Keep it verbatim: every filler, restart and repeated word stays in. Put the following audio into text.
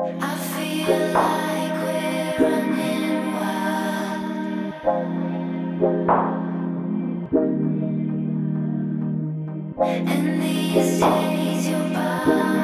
I feel like we're running wild. And these days you're by